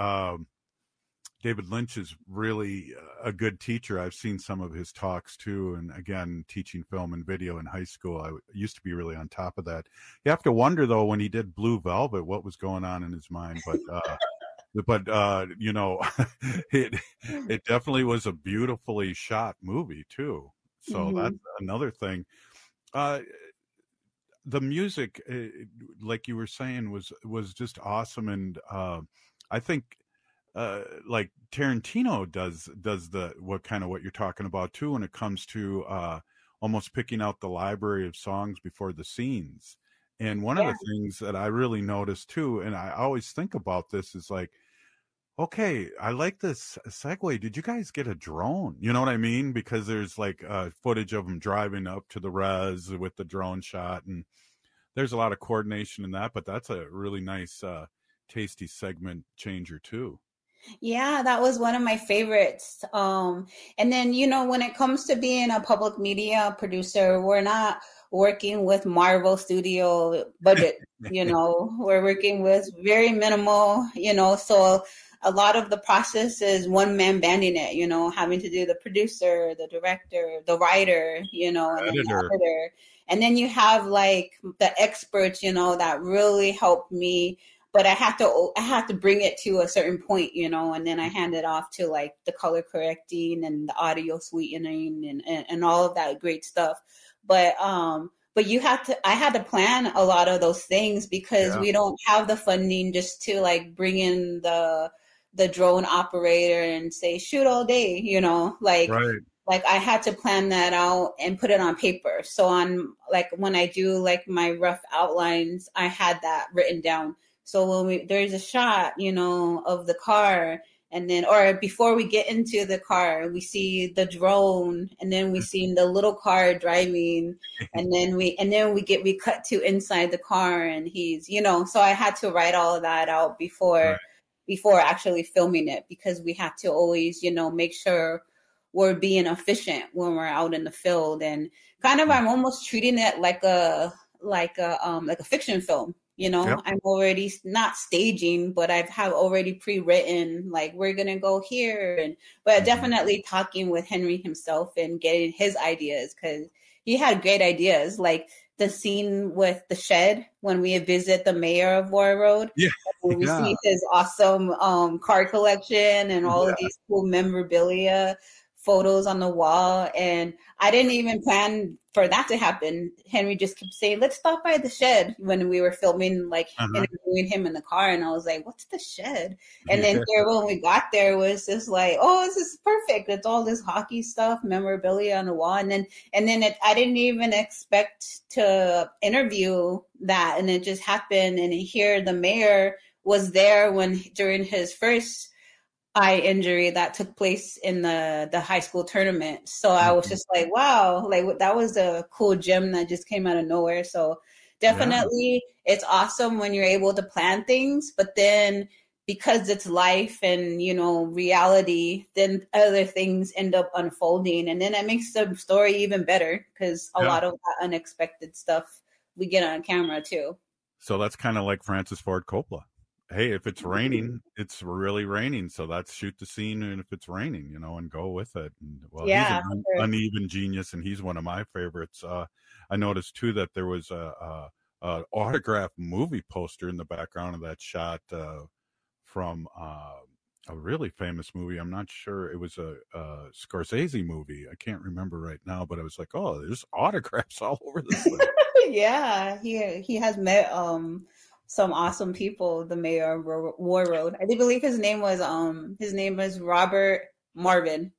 David Lynch is really a good teacher. I've seen some of his talks too. And again, teaching film and video in high school, I used to be really on top of that. You have to wonder though, when he did Blue Velvet, what was going on in his mind. But it definitely was a beautifully shot movie too. So that's another thing. The music, like you were saying, was just awesome. And I think like Tarantino does what you're talking about too, when it comes to almost picking out the library of songs before the scenes. And one of the things that I really noticed too, and I always think about this, is like, okay, I like this segue. Did you guys get a drone? You know what I mean? Because there's footage of them driving up to the res with the drone shot, and there's a lot of coordination in that, but that's a really nice, tasty segment changer too. Yeah, that was one of my favorites. And then, when it comes to being a public media producer, we're not working with Marvel Studio budget, we're working with very minimal, so a lot of the process is one man banding it, having to do the producer, the director, the writer, and then the editor. And then you have the experts, that really help me but I had to bring it to a certain point, you know, and then I hand it off to like the color correcting and the audio sweetening and all of that great stuff. But I had to plan a lot of those things because we don't have the funding just to like bring in the drone operator and say shoot all day, you know, like I had to plan that out and put it on paper. So on like when I do like my rough outlines, I had that written down. So when there's a shot, you know, of the car, and then, or before we get into the car, we see the drone, and then we see the little car driving, and then we cut to inside the car, and he's, you know, so I had to write all of that out before actually filming it, because we have to always, you know, make sure we're being efficient when we're out in the field. And kind of, I'm almost treating it like a fiction film. You know, I'm already not staging, but I have already pre-written, like, we're going to go here. But definitely talking with Henry himself and getting his ideas, because he had great ideas. Like the scene with the shed when we visit the mayor of Warroad. We see his awesome car collection and all of these cool memorabilia photos on the wall. And I didn't even plan for that to happen. Henry just kept saying, let's stop by the shed when we were filming, like interviewing him in the car. And I was like, what's the shed? And then here when we got there was just like, oh, this is perfect. It's all this hockey stuff, memorabilia on the wall. And then I didn't even expect to interview that. And it just happened. And here the mayor was there during his first eye injury that took place in the high school tournament. So I was just like, wow, like that was a cool gem that just came out of nowhere. So definitely it's awesome when you're able to plan things, but then because it's life and, you know, reality, then other things end up unfolding. And then that makes the story even better, because a lot of that unexpected stuff we get on camera too. So that's kind of like Francis Ford Coppola. Hey, if it's raining, it's really raining. So let's shoot the scene. And if it's raining, you know, and go with it. And, well, he's an uneven genius, and he's one of my favorites. I noticed too that there was a autographed movie poster in the background of that shot from a really famous movie. I'm not sure. It was a Scorsese movie. I can't remember right now, but I was like, oh, there's autographs all over this thing. He has met some awesome people, the mayor of Warroad. I do believe his name was Robert Marvin.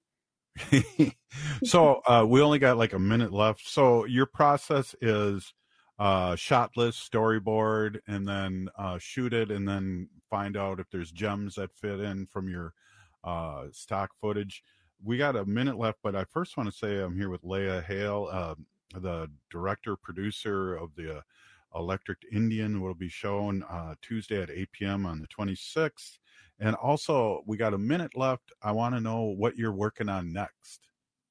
So we only got like a minute left. So your process is shot list, storyboard, and then shoot it, and then find out if there's gems that fit in from your stock footage. We got a minute left, but I first want to say I'm here with Leah Hale, the director, producer of the Electric Indian, will be shown Tuesday at 8 p.m. on the 26th. And also, we got a minute left. I want to know what you're working on next.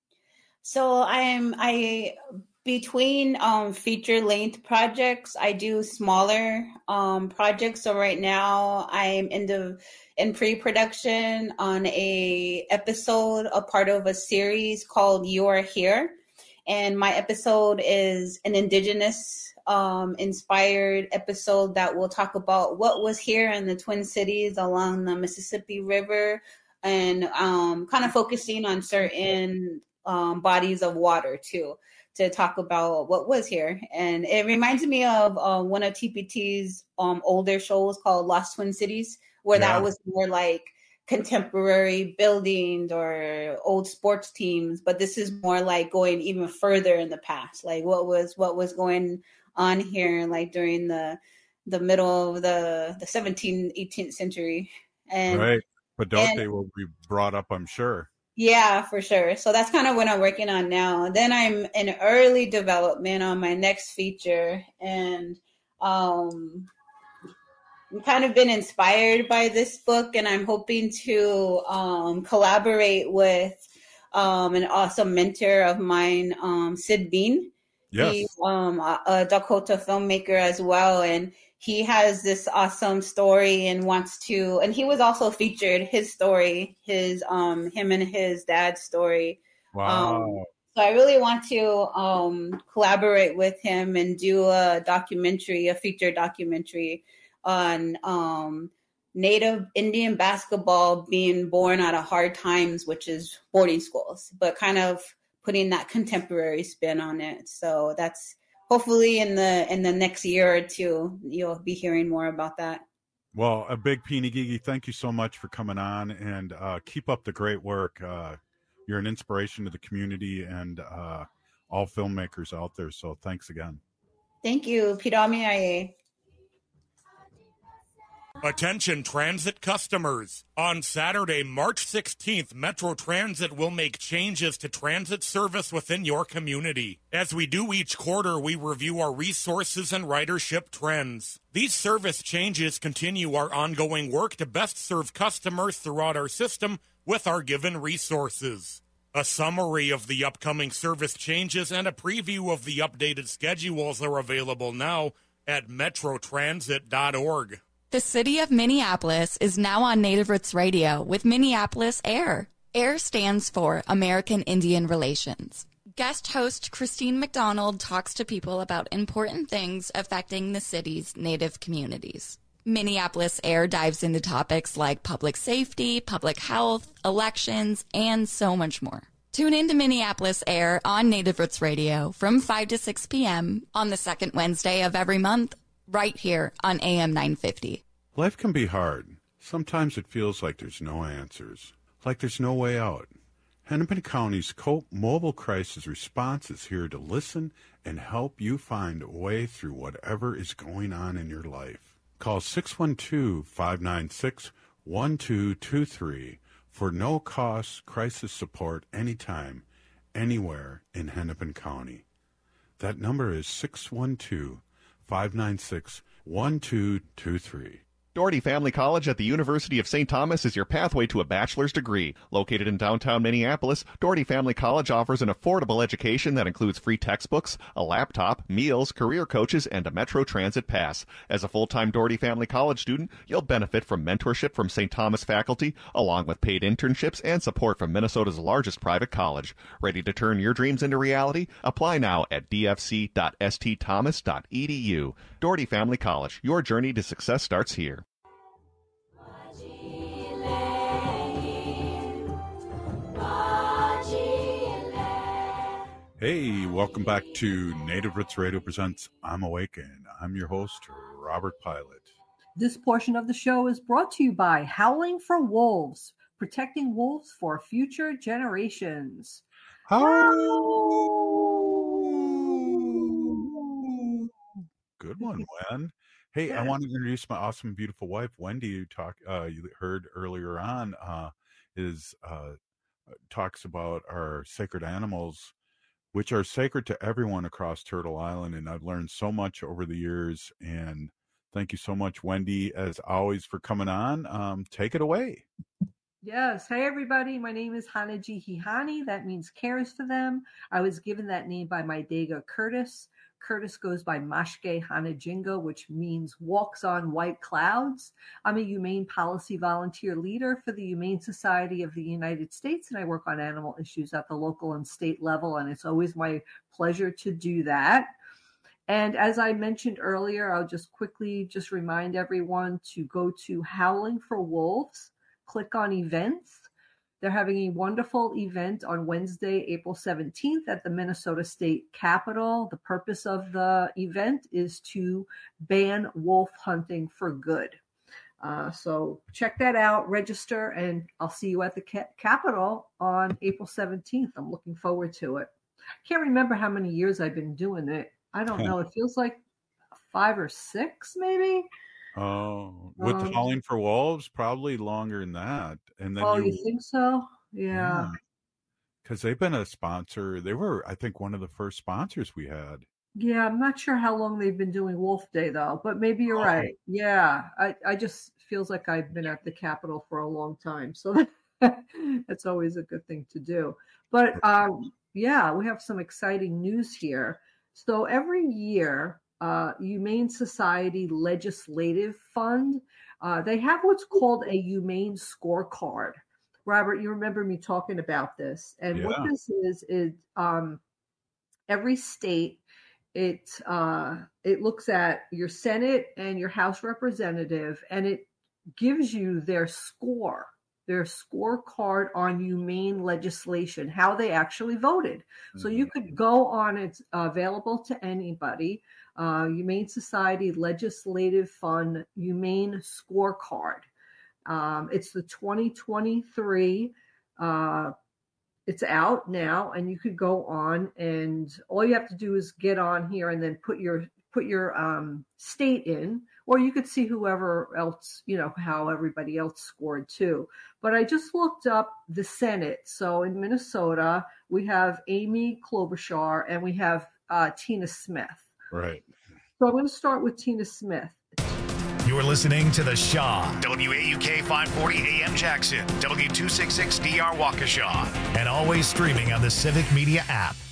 So I between feature length projects, I do smaller projects. So right now I'm in pre-production on a part of a series called You're Here. And my episode is an Indigenous inspired episode that will talk about what was here in the Twin Cities along the Mississippi River, and kind of focusing on certain bodies of water too, to talk about what was here. And it reminds me of one of TPT's older shows called Lost Twin Cities, where that was more like contemporary buildings or old sports teams, but this is more like going even further in the past, like what was going on here, like during the middle of the 17th, 18th century. And right, Pedote will be brought up, I'm sure. Yeah, for sure. So that's kind of what I'm working on now. Then I'm in early development on my next feature, and I've kind of been inspired by this book, and I'm hoping to collaborate with an awesome mentor of mine, Sid Bean. Yes. He's a Dakota filmmaker as well, and he has this awesome story and and he was also featured, his story, him and his dad's story. Wow. So I really want to collaborate with him and do a feature documentary on Native Indian basketball being born out of hard times, which is boarding schools, but kind of putting that contemporary spin on it. So that's hopefully in the next year or two, you'll be hearing more about that. Well, a big Peony Gigi, thank you so much for coming on, and keep up the great work. You're an inspiration to the community and all filmmakers out there. So thanks again. Thank you. Pirami. Attention transit customers. On Saturday, March 16th, Metro Transit will make changes to transit service within your community. As we do each quarter, we review our resources and ridership trends. These service changes continue our ongoing work to best serve customers throughout our system with our given resources. A summary of the upcoming service changes and a preview of the updated schedules are available now at metrotransit.org. The city of Minneapolis is now on Native Roots Radio with Minneapolis AIR. AIR stands for American Indian Relations. Guest host Christine McDonald talks to people about important things affecting the city's Native communities. Minneapolis AIR dives into topics like public safety, public health, elections, and so much more. Tune in to Minneapolis AIR on Native Roots Radio from 5 to 6 p.m. on the second Wednesday of every month, right here on AM 950. Life can be hard. Sometimes it feels like there's no answers, like there's no way out. Hennepin County's COPE Mobile Crisis Response is here to listen and help you find a way through whatever is going on in your life. Call 612-596-1223 for no-cost crisis support anytime, anywhere in Hennepin County. That number is 612-596-1223. Doherty Family College at the University of St. Thomas is your pathway to a bachelor's degree. Located in downtown Minneapolis, Doherty Family College offers an affordable education that includes free textbooks, a laptop, meals, career coaches, and a Metro Transit pass. As a full-time Doherty Family College student, you'll benefit from mentorship from St. Thomas faculty, along with paid internships and support from Minnesota's largest private college. Ready to turn your dreams into reality? Apply now at dfc.stthomas.edu. Doherty Family College, your journey to success starts here. Hey, welcome back to Native Roots Radio Presents I'm Awake, and I'm your host, Robert Pilot. This portion of the show is brought to you by Howling for Wolves, protecting wolves for future generations. Good one, Wen. Hey, I want to introduce my awesome, beautiful wife, Wendy. You heard earlier on, talks about our sacred animals, which are sacred to everyone across Turtle Island. And I've learned so much over the years. And thank you so much, Wendy, as always, for coming on. Take it away. Yes. Hey, everybody. My name is Hanaji Hihani. That means cares for them. I was given that name by my Dega Curtis. Curtis goes by Mashke Hanajinga, which means walks on white clouds. I'm a humane policy volunteer leader for the Humane Society of the United States, and I work on animal issues at the local and state level, and it's always my pleasure to do that. And as I mentioned earlier, I'll just quickly remind everyone to go to Howling for Wolves, click on events. They're having a wonderful event on Wednesday, April 17th at the Minnesota State Capitol. The purpose of the event is to ban wolf hunting for good. So check that out, register, and I'll see you at the Capitol on April 17th. I'm looking forward to it. I can't remember how many years I've been doing it. I don't know. It feels like 5 or 6, maybe. Oh, with Howling for Wolves, probably longer than that. And then you think so? Yeah. Because they've been a sponsor. They were, I think, one of the first sponsors we had. Yeah, I'm not sure how long they've been doing Wolf Day, though, but maybe you're right. Yeah, I just feels like I've been at the Capitol for a long time. So that's always a good thing to do. But yeah, we have some exciting news here. So every year, Humane Society Legislative Fund, they have what's called a Humane Scorecard. Robert, you remember me talking about this. And what this is every state It looks at your Senate and your House representative, and it gives you their scorecard on humane legislation, how they actually voted. So you could go on, it's available to anybody, Humane Society Legislative Fund Humane Scorecard. It's the 2023, it's out now, and you could go on, and all you have to do is get on here and then put your state in, or you could see whoever else, how everybody else scored too. But I just looked up the Senate. So in Minnesota, we have Amy Klobuchar and we have Tina Smith. Right. So I'm going to start with Tina Smith. You're listening to The Shaw, WAUK 540 AM Jackson, W266DR Waukesha, and always streaming on the Civic Media app.